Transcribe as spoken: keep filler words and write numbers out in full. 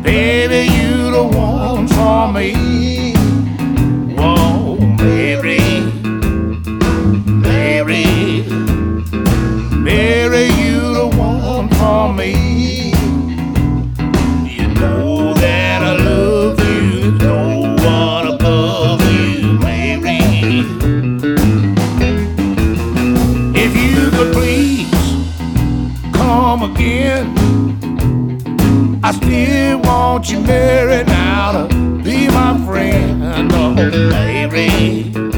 Baby, you the one for me. Whoa, Mary, Mary, Mary, you the one for me. You know that I love you, there's no one above you, Mary. If you could please come again, I still want you, Mary, now to be my friend. Oh, Mary.